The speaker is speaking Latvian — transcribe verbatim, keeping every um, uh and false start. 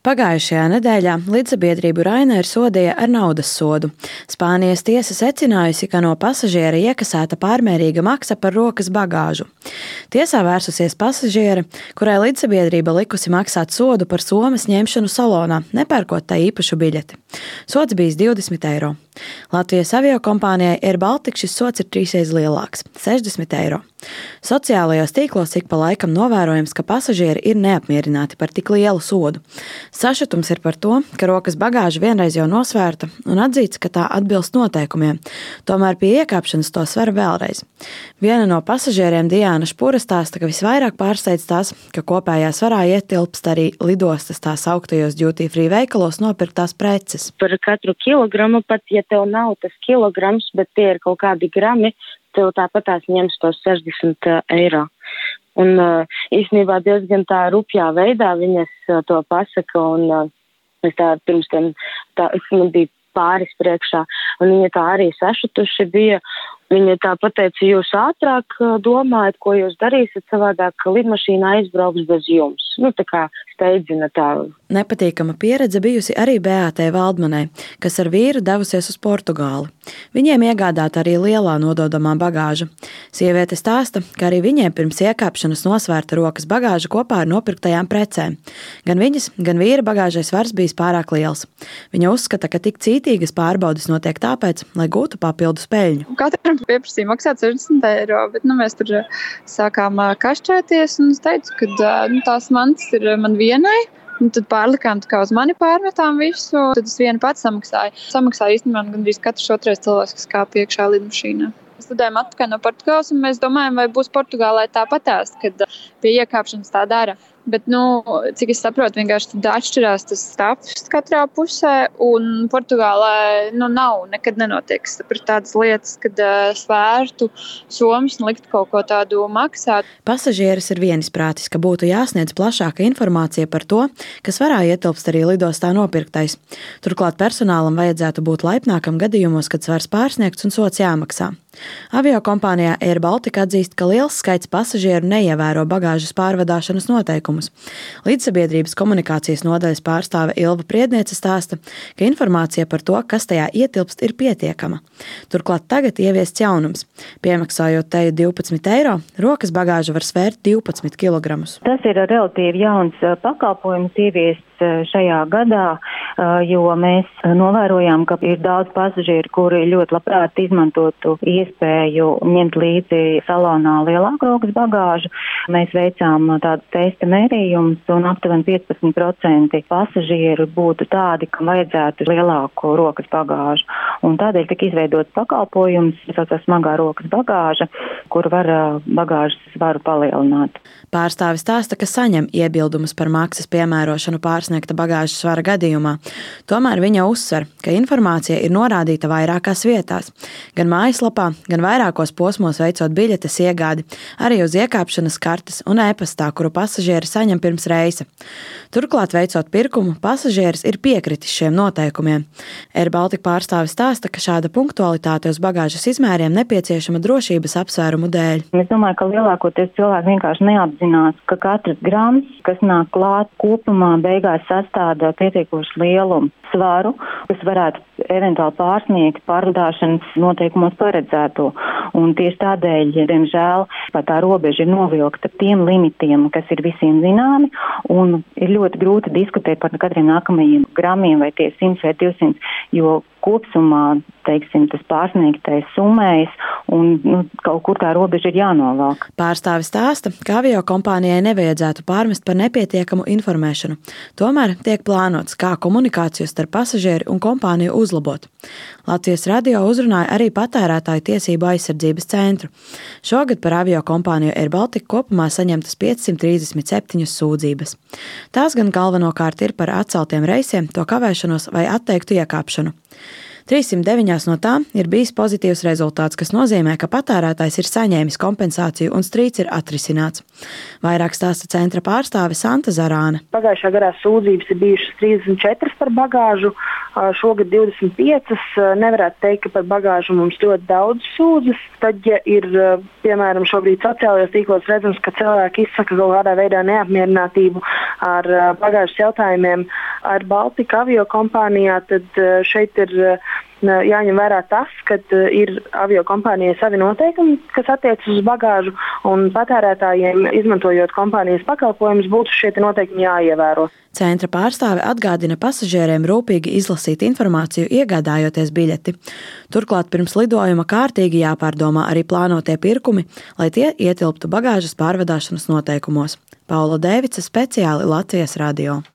Pagājušajā nedēļā līdzsabiedrību Ryanair sodīja ar naudas sodu. Spānijas tiesa secinājusi, ka no pasažiera iekasēta pārmērīga maksa par rokas bagāžu. Tiesā vērsusies pasažiere, kurai līdzsabiedrība likusi maksāt sodu par somas ņemšanu salonā, nepērkot tai īpašu biļeti. Sods bijis divdesmit eiro. Latvijas aviokompānijai Air Baltica šis sods ir trīsreiz lielāks – sešdesmit eiro. Sociālajos tīklos ik pa laikam novērojams, ka pasažieri ir neapmierināti par tik lielu sodu. Sašutums ir par to, ka rokas bagāža vienreiz jau nosvērta un atzīts, ka tā atbilst noteikumiem. Tomēr pie iekāpšanas to sver vēlreiz. Viena no pasažieriem Diāna Špura stāsta, ka visvairāk pārsteidz tās, ka kopējā svarā ietilpst arī lidostas tās augtajos duty free veikalos nopirktās preces. Par katru kilogramu, pat ja tev nav tas kilograms, bet tie ir kaut kādi grami, tev tāpatās ņems tos sešdesmit eiro. Un īstenībā diezgan tā rupjā veidā viņas to pasaka, un es tā pirms tam, tā, es man bija pāris priekšā, un viņa tā arī sašutuši bija. Viņa tā pateica, jūs ātrāk domājat, ko jūs darīsiet, savādāk, ka lidmašīna aizbrauks bez jums. Nu, tā kā steidzina tā. Nepatīkama pieredze bijusi arī Beātei Valdmanai, kas ar vīru devusies uz Portugāli. Viņiem iegādāta arī lielā nododamā bagāža. Sieviete stāsta, ka arī viņiem pirms iekāpšanas nosvērta rokas bagāža kopā ar nopirktajām precēm. Gan viņas, gan vīra bagāžais svars bijis pārāk liels. Viņa uzskata, ka tik cītīgas pārbaudes notiek tāpēc, lai gūtu papildus peļņu. Katram pieprasīja maksāt sešdesmit eiro, bet nu, mēs tur sākām kašķēties, un es teicu, ka nu, tās mantas ir man vienai. Un tad pārlikām kā uz mani pārmetām visu, tad es vienu pats samaksāju. Samaksāju īstenībā gandrīz katrs otrais cilvēks, kas kāp iekšā lidmašīnā. Studējām atpakaļ no Portugāles, un mēs domājam, vai būs Portugālē tāpatās, kad pie iekāpšanas tā dara. Bet, nu, cik es saprotu, vienkārši atšķirās tas stāvs katrā pusē, un Portugālē nu, nav, nekad nenotiek tādas lietas, kad uh, svērtu somas un liktu kaut ko tādu maksāt. Pasažieris ir vienisprātis, ka būtu jāsniedz plašāka informācija par to, kas varā ietilpst arī lidostā nopirktais. Turklāt personālam vajadzētu būt laipnākam gadījumos, kad svars pārsniegts un sots jāmaksā. Aviokompānijā Air Baltica atzīst, ka liels skaits pasažieru neievēro bagāžas pārvadāšanas noteikumus. Līdzsabiedrības komunikācijas nodaļas pārstāve Ilva Priedniece stāsta, ka informācija par to, kas tajā ietilpst, ir pietiekama. Turklāt tagad ieviests jaunums. Piemaksājot teju divpadsmit eiro, rokas bagāža var svērt divpadsmit kilogramus. Tas ir relatīvi jauns pakalpojums ieviests šajā gadā, jo mēs novērojām, ka ir daudz pasažieru, kuri ļoti labprāt izmantotu iespēju ņemt līdzi salonā lielāku rokas bagāžu. Mēs veicām tādu testa mērījumus, un aptuveni piecpadsmit procenti pasažieru būtu tādi, kam vajadzētu lielāku rokas bagāžu. Un tādēļ tika izveidots pakalpojums, saucās smagā rokas bagāža, kur var bagāžas svaru palielināt. Pārstāvis stāsta, ka saņem iebildumus par maksas piemērošanu pārsniegta bagāžas svara gadījumā. Tomēr viņa uzsver, ka informācija ir norādīta vairākās vietās, gan mājaslapā, gan vairākos posmos veicot biļetes iegādi, arī uz iekāpšanas kartes un e-pastā, kuru pasažieri saņem pirms reisa. Turklāt, veicot pirkumu, pasažieris ir piekritis šiem noteikumiem. Air Baltica pārstāvis stāsta, ka šāda punktualitāte uz bagāžas izmēriem nepieciešama drošības apsvērumu dēļ. Es domāju, ka lielākoties cilvēki vienkārši neapzinās, ka katrs grams, kas nāk klāt kopumā, beigās sastāda pietiekoši lielu svaru, kas varētu eventuāli pārsniegt pārvadāšanas noteikumos paredzēto. Un tieši tādēļ, diemžēl, tā robeža ir novilkta tiem limitiem, kas ir visiem zināmi, un ir ļoti grūti diskutēt par kādiem nākamajiem gramiem, vai tie simt vai divsimt, jo kopsumā, teiksim, tas pārsniegtais summējas, un nu, kaut kur tā robeža ir jānovelk. Pārstāvis stāsta, ka aviokompānijai nevajadzētu pārmest par nepietiekamu informēšanu. Tomēr tiek plānots, kā komunikāciju starp pasažieri un kompāniju uzlabot. Latvijas radio uzrunāja arī patērētāju tiesību aizsardzības centru. Šogad par aviokompāniju Air Baltica kopumā saņemtas piecsimt trīsdesmit septiņas sūdzības. Tās gan galvenokārt ir par atceltiem reisiem, to kavēšanos vai atteiktu iekāpšanu. trīssimt deviņās no tām ir bijis pozitīvs rezultāts, kas nozīmē, ka patērētājs ir saņēmis kompensāciju un strīds ir atrisināts. Vairāk stāsta centra pārstāve Santa Zarāne. Pagājušā gadā sūdzības ir bijušas trīsdesmit četras par bagāžu, šogad divdesmit piecas. Nevarētu teikt, ka par bagāžu mums ļoti daudz sūdzas. Tad, ja ir, piemēram, šobrīd sociālajos tīklos redzams, ka cilvēki izsaka kaut kādā veidā neapmierinātību ar bagāžas jautājumiem, ar Baltika aviokompānijā, tad šeit ir jāņem vērā tas, ka ir aviokompānijai savi noteikumi, kas attiecas uz bagāžu, un patērētājiem, izmantojot kompānijas pakalpojumus, būtu šie noteikumi jāievēro. Centra pārstāve atgādina pasažieriem rūpīgi izlasīt informāciju, iegādājoties biļeti. Turklāt pirms lidojuma kārtīgi jāpārdomā arī plānotie pirkumi, lai tie ietilptu bagāžas pārvadāšanas noteikumos. Paula Dēvica, speciāli Latvijas radio.